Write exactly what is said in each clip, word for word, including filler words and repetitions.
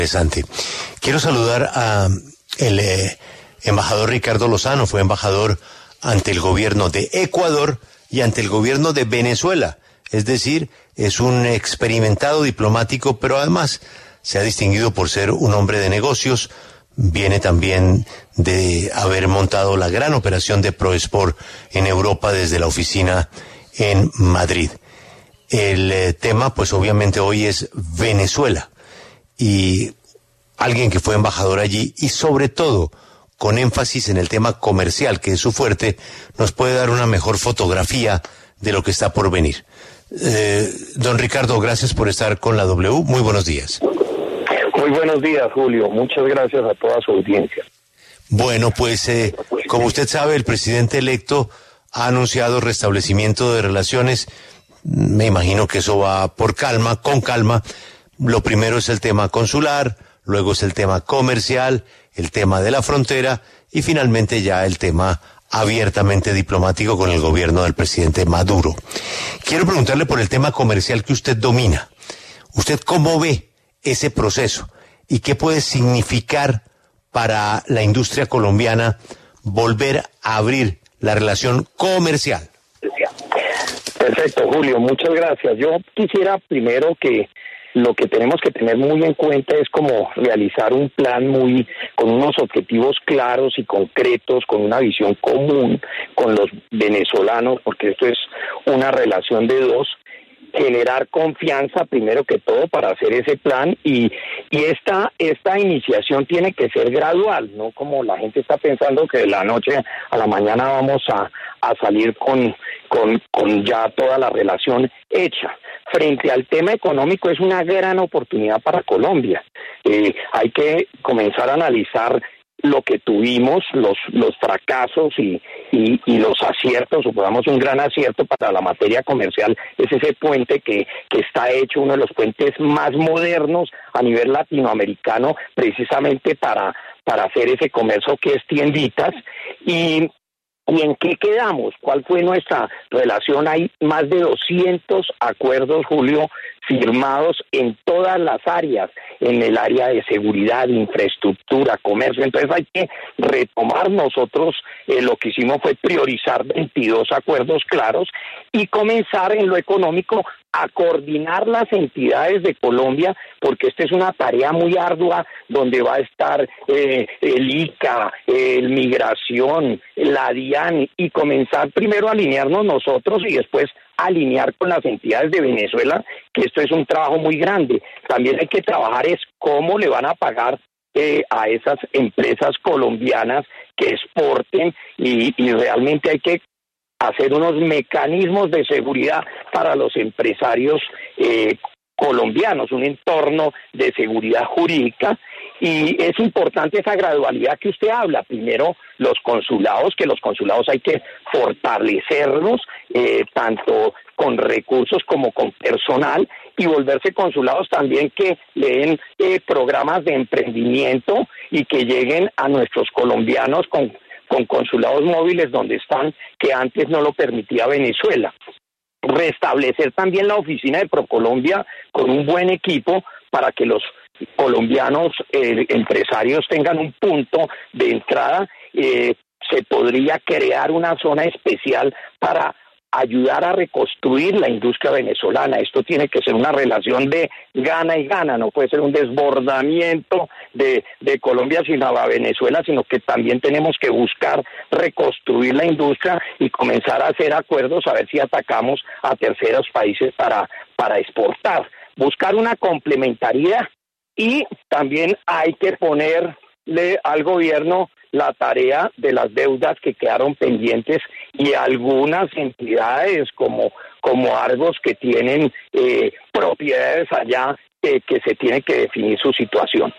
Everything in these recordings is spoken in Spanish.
Interesante. Quiero saludar a el eh, embajador Ricardo Lozano. Fue embajador ante el gobierno de Ecuador y ante el gobierno de Venezuela. Es decir, es un experimentado diplomático, pero además se ha distinguido por ser un hombre de negocios. Viene también de haber montado la gran operación de ProExport en Europa desde la oficina en Madrid. El eh, tema, pues obviamente hoy es Venezuela. Y alguien que fue embajador allí y sobre todo con énfasis en el tema comercial, que es su fuerte, nos puede dar una mejor fotografía de lo que está por venir. Eh, don Ricardo, gracias por estar con la W. Muy buenos días. Muy buenos días, Julio. Muchas gracias a toda su audiencia. Bueno, pues eh, como usted sabe, el presidente electo ha anunciado restablecimiento de relaciones. Me imagino que eso va por calma, con calma. Lo primero es el tema consular, luego es el tema comercial, el tema de la frontera y finalmente ya el tema abiertamente diplomático con el gobierno del presidente Maduro. Quiero preguntarle por el tema comercial que usted domina. ¿Usted cómo ve ese proceso y qué puede significar para la industria colombiana volver a abrir la relación comercial? Perfecto, Julio, muchas gracias. Yo quisiera primero que lo que tenemos que tener muy en cuenta es como realizar un plan muy con unos objetivos claros y concretos, con una visión común con los venezolanos, porque esto es una relación de dos. Generar confianza primero que todo para hacer ese plan y y esta esta iniciación tiene que ser gradual, no como la gente está pensando que de la noche a la mañana vamos a, a salir con, con con ya toda la relación hecha. Frente al tema económico es una gran oportunidad para Colombia. Eh, hay que comenzar a analizar lo que tuvimos, los los fracasos y, y, y los aciertos, supongamos un gran acierto para la materia comercial, es ese puente que, que está hecho, uno de los puentes más modernos a nivel latinoamericano, precisamente para, para hacer ese comercio que es tienditas. Y ¿Y en qué quedamos? ¿Cuál fue nuestra relación? Hay más de doscientos acuerdos, Julio, firmados en todas las áreas, en el área de seguridad, infraestructura, comercio. Entonces hay que retomar. Nosotros eh, lo que hicimos fue priorizar veintidós acuerdos claros y comenzar en lo económico a coordinar las entidades de Colombia, porque esta es una tarea muy ardua donde va a estar eh, el I C A, el Migración, la DIAN, y comenzar primero a alinearnos nosotros y después alinear con las entidades de Venezuela, que esto es un trabajo muy grande. También hay que trabajar es cómo le van a pagar eh, a esas empresas colombianas que exporten y, y realmente hay que hacer unos mecanismos de seguridad para los empresarios eh, colombianos, un entorno de seguridad jurídica, y es importante esa gradualidad que usted habla. Primero, los consulados, que los consulados hay que fortalecerlos, eh, tanto con recursos como con personal, y volverse consulados también que le den eh, programas de emprendimiento y que lleguen a nuestros colombianos con con consulados móviles donde están, que antes no lo permitía Venezuela. Restablecer también la oficina de ProColombia con un buen equipo para que los colombianos eh, empresarios tengan un punto de entrada. Eh, se podría crear una zona especial para ayudar a reconstruir la industria venezolana. Esto tiene que ser una relación de gana y gana, no puede ser un desbordamiento de, de Colombia sino a Venezuela, sino que también tenemos que buscar reconstruir la industria y comenzar a hacer acuerdos a ver si atacamos a terceros países para, para exportar. Buscar una complementariedad y también hay que ponerle al gobierno la tarea de las deudas que quedaron pendientes y algunas entidades como, como Argos que tienen eh, propiedades allá eh, que se tiene que definir su situación.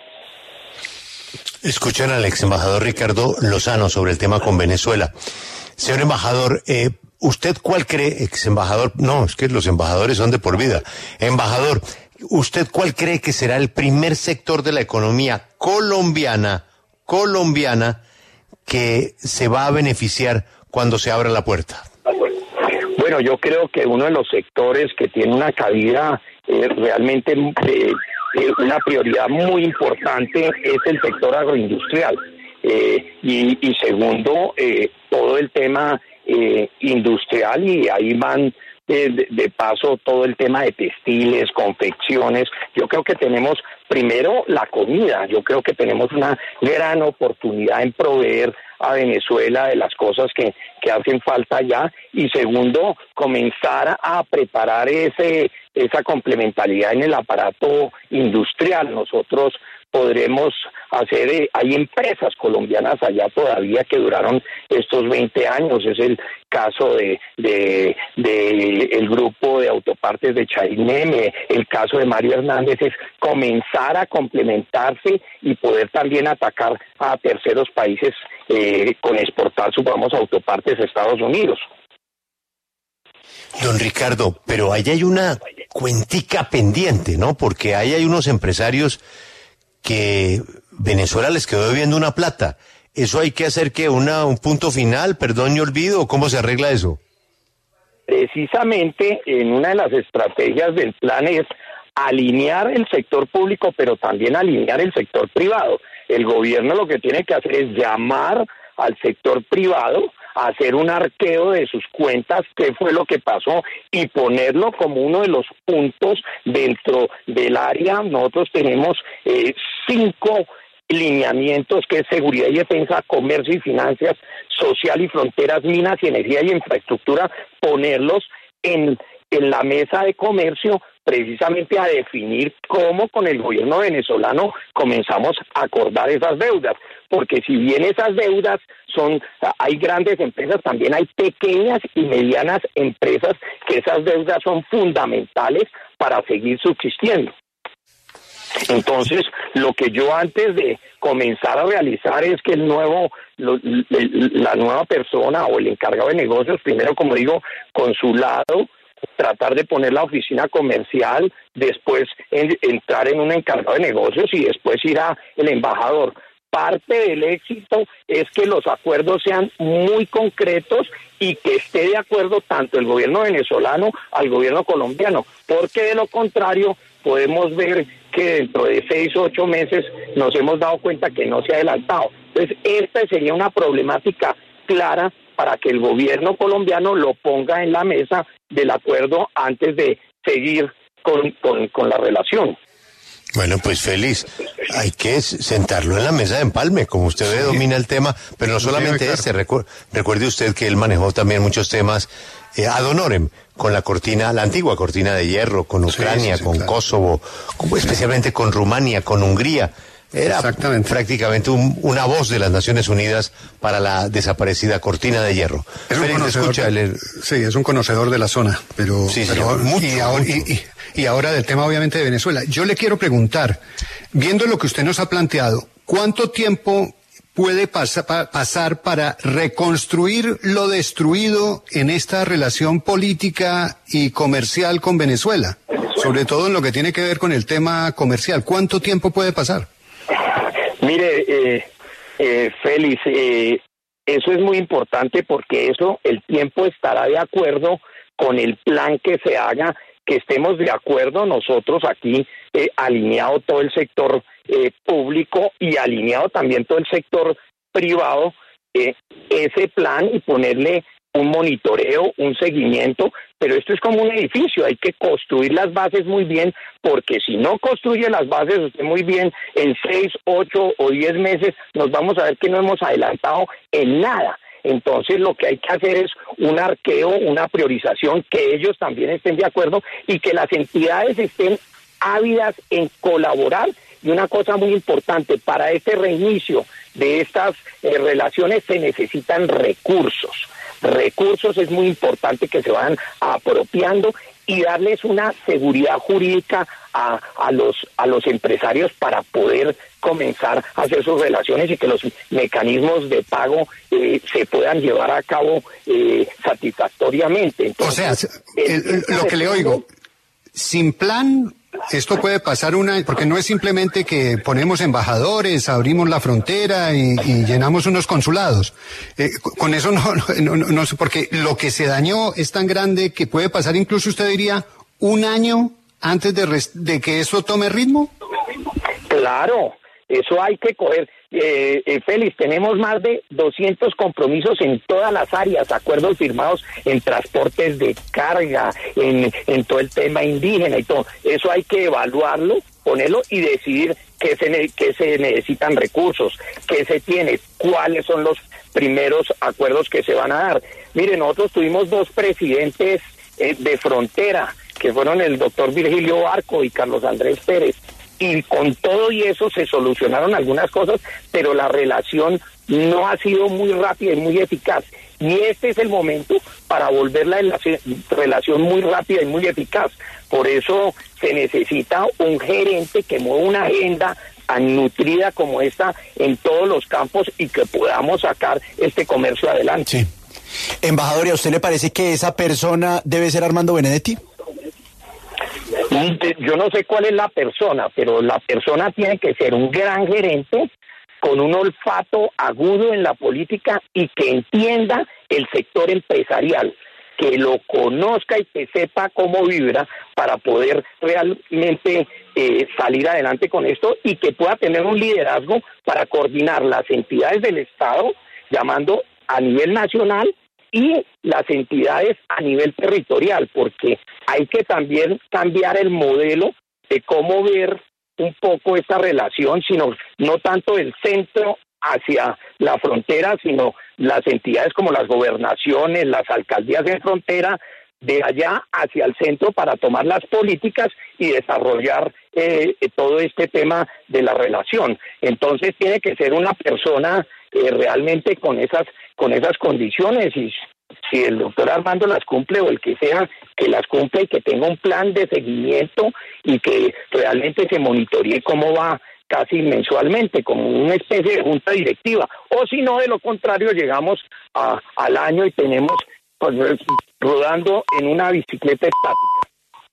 Escuchan al ex embajador Ricardo Lozano sobre el tema con Venezuela. Señor embajador, eh, ¿usted cuál cree, ex embajador? No, es que los embajadores son de por vida. Embajador, ¿usted cuál cree que será el primer sector de la economía colombiana colombiana que se va a beneficiar cuando se abra la puerta? Bueno, yo creo que uno de los sectores que tiene una cabida eh, realmente eh, eh, una prioridad muy importante es el sector agroindustrial. Eh, y, y segundo, eh, todo el tema eh, industrial, y ahí van eh, de, de paso todo el tema de textiles, confecciones. Yo creo que tenemos primero la comida, yo creo que tenemos una gran oportunidad en proveer a Venezuela de las cosas que, que hacen falta allá, y segundo, comenzar a preparar ese esa complementariedad en el aparato industrial. Nosotros podremos hacer, eh, hay empresas colombianas allá todavía que duraron estos veinte años, es el caso de, de, de el grupo de autopartes de Chaineme, el caso de Mario Hernández, es comenzar a complementarse y poder también atacar a terceros países eh, con exportar, supongamos, autopartes a Estados Unidos. Don Ricardo, pero ahí hay una cuentica pendiente, ¿no? Porque ahí hay unos empresarios que Venezuela les quedó debiendo una plata. ¿Eso hay que hacer que una un punto final, perdón y olvido, o cómo se arregla eso? Precisamente en una de las estrategias del plan es alinear el sector público, pero también alinear el sector privado. El gobierno lo que tiene que hacer es llamar al sector privado, hacer un arqueo de sus cuentas, qué fue lo que pasó, y ponerlo como uno de los puntos dentro del área. Nosotros tenemos eh, cinco lineamientos, que es seguridad y defensa, comercio y finanzas, social y fronteras, minas y energía y infraestructura, ponerlos en, en la mesa de comercio, precisamente a definir cómo con el gobierno venezolano comenzamos a acordar esas deudas, porque si bien esas deudas son, hay grandes empresas, también hay pequeñas y medianas empresas que esas deudas son fundamentales para seguir subsistiendo. Entonces, lo que yo antes de comenzar a realizar es que el nuevo, lo, la nueva persona o el encargado de negocios, primero, como digo, con su lado, tratar de poner la oficina comercial, después en, entrar en un encargado de negocios y después ir a el embajador. Parte del éxito es que los acuerdos sean muy concretos y que esté de acuerdo tanto el gobierno venezolano al gobierno colombiano, porque de lo contrario podemos ver que dentro de seis o ocho meses nos hemos dado cuenta que no se ha adelantado. Entonces, esta sería una problemática clara para que el gobierno colombiano lo ponga en la mesa del acuerdo antes de seguir con, con, con la relación. Bueno, pues feliz. Hay que sentarlo en la mesa de empalme, como usted ve, sí, domina el tema, pero no solamente sí, este. Recu- recuerde usted que él manejó también muchos temas eh, ad honorem, con la cortina, la antigua cortina de hierro, con Ucrania, sí, sí, sí, con claro. Kosovo, con, especialmente con Rumania, con Hungría. Era prácticamente un, una voz de las Naciones Unidas para la desaparecida cortina de hierro. Es un conocedor, escucha, el... Sí, es un conocedor de la zona, pero, sí, pero mucho, y, ahora, y, y, y ahora del tema obviamente de Venezuela. Yo le quiero preguntar, viendo lo que usted nos ha planteado, ¿cuánto tiempo puede pasa, pa, pasar para reconstruir lo destruido en esta relación política y comercial con Venezuela? Sobre todo en lo que tiene que ver con el tema comercial. ¿Cuánto tiempo puede pasar? Mire, eh, eh, Félix, eh, eso es muy importante porque eso, el tiempo estará de acuerdo con el plan que se haga, que estemos de acuerdo nosotros aquí, eh, alineado todo el sector eh, público y alineado también todo el sector privado, eh, ese plan y ponerle un monitoreo, un seguimiento, pero esto es como un edificio, hay que construir las bases muy bien, porque si no construye las bases usted muy bien, en seis, ocho o diez meses nos vamos a ver que no hemos adelantado en nada. Entonces lo que hay que hacer es un arqueo, una priorización, que ellos también estén de acuerdo y que las entidades estén ávidas en colaborar. Y una cosa muy importante, para este reinicio de estas eh, relaciones se necesitan recursos. Recursos es muy importante que se vayan apropiando y darles una seguridad jurídica a, a los a los empresarios para poder comenzar a hacer sus relaciones y que los mecanismos de pago eh, se puedan llevar a cabo eh, satisfactoriamente. Entonces, o sea, el, el, lo que le oigo, sin plan, esto puede pasar una, porque no es simplemente que ponemos embajadores, abrimos la frontera y, y llenamos unos consulados. Eh, con eso no, no, no, no sé, porque lo que se dañó es tan grande que puede pasar incluso, usted diría, un año antes de, res, de que eso tome ritmo. Claro, eso hay que coger. Eh, eh, Félix, tenemos más de doscientos compromisos en todas las áreas, acuerdos firmados en transportes de carga, en, en todo el tema indígena y todo. Eso hay que evaluarlo, ponerlo y decidir qué se, ne- qué se necesitan recursos, qué se tiene, cuáles son los primeros acuerdos que se van a dar. Miren, nosotros tuvimos dos presidentes eh, de frontera, que fueron el doctor Virgilio Barco y Carlos Andrés Pérez. Y con todo y eso se solucionaron algunas cosas, pero la relación no ha sido muy rápida y muy eficaz. Y este es el momento para volver la relación muy rápida y muy eficaz. Por eso se necesita un gerente que mueva una agenda tan nutrida como esta en todos los campos y que podamos sacar este comercio adelante. Sí. Embajador, ¿y a usted le parece que esa persona debe ser Armando Benedetti? Yo no sé cuál es la persona, pero la persona tiene que ser un gran gerente con un olfato agudo en la política y que entienda el sector empresarial, que lo conozca y que sepa cómo vibra para poder realmente eh, salir adelante con esto y que pueda tener un liderazgo para coordinar las entidades del Estado, llamando a nivel nacional, y las entidades a nivel territorial, porque hay que también cambiar el modelo de cómo ver un poco esta relación, sino no tanto el centro hacia la frontera, sino las entidades como las gobernaciones, las alcaldías en frontera, de allá hacia el centro para tomar las políticas y desarrollar eh, todo este tema de la relación. Entonces tiene que ser una persona eh, realmente con esas con esas condiciones, y si el doctor Armando las cumple o el que sea que las cumple y que tenga un plan de seguimiento y que realmente se monitoree cómo va casi mensualmente, como una especie de junta directiva, o si no, de lo contrario, llegamos a, al año y tenemos pues, rodando en una bicicleta estática.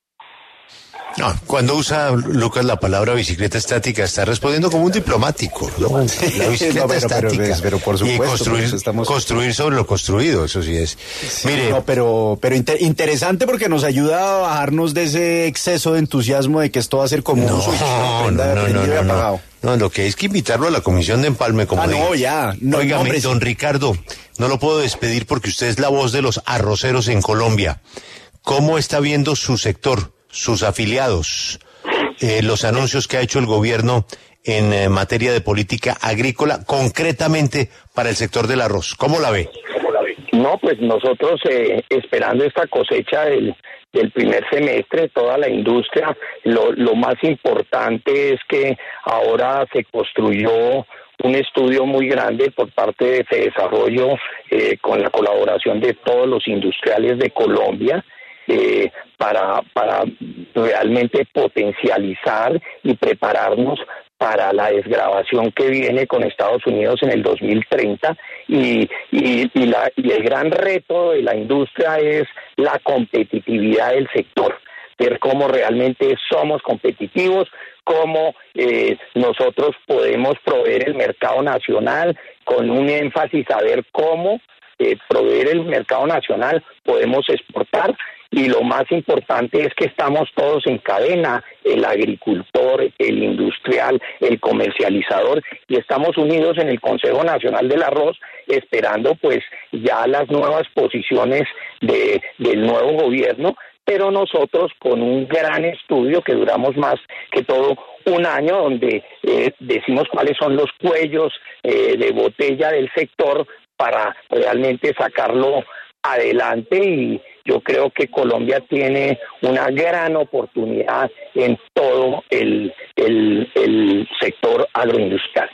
No, cuando usa Lucas la palabra bicicleta estática está respondiendo como un diplomático, ¿no? La bicicleta No, pero, estática. pero, pero por supuesto, y construir, por estamos... construir sobre lo construido, eso sí es. Sí, Mire, no, pero, pero inter- interesante porque nos ayuda a bajarnos de ese exceso de entusiasmo de que esto va a ser como no, un switch, no, no, no, no, no, no, no, lo que es que invitarlo a la comisión de empalme, como ah, digo. no, ya. No, Óigame, no, don Ricardo, no lo puedo despedir porque usted es la voz de los arroceros en Colombia. ¿Cómo está viendo su sector, sus afiliados, eh, los anuncios que ha hecho el gobierno en eh, materia de política agrícola, concretamente para el sector del arroz? ¿Cómo la ve? No, pues nosotros eh, esperando esta cosecha del, del primer semestre, toda la industria, lo, lo más importante es que ahora se construyó un estudio muy grande por parte de Fedesarrollo eh, con la colaboración de todos los industriales de Colombia, eh, para, para realmente potencializar y prepararnos para la desgravación que viene con Estados Unidos en el dos mil treinta, y, y, y, la, y el gran reto de la industria es la competitividad del sector, ver cómo realmente somos competitivos, cómo eh, nosotros podemos proveer el mercado nacional, con un énfasis a ver cómo eh, proveer el mercado nacional podemos exportar. Y lo más importante es que estamos todos en cadena, el agricultor, el industrial, el comercializador, y estamos unidos en el Consejo Nacional del Arroz, esperando pues ya las nuevas posiciones de, del nuevo gobierno, pero nosotros con un gran estudio que duramos más que todo un año, donde eh, decimos cuáles son los cuellos eh, de botella del sector para realmente sacarlo adelante, y yo creo que Colombia tiene una gran oportunidad en todo el, el, el sector agroindustrial.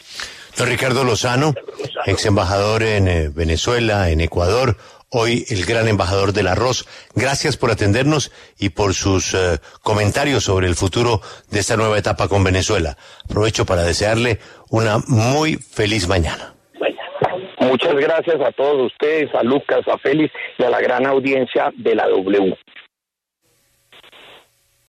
Don Ricardo Lozano, ex embajador en eh, Venezuela, en Ecuador, hoy el gran embajador del arroz. Gracias por atendernos y por sus eh, comentarios sobre el futuro de esta nueva etapa con Venezuela. Aprovecho para desearle una muy feliz mañana. Muchas gracias a todos ustedes, a Lucas, a Félix y a la gran audiencia de la W.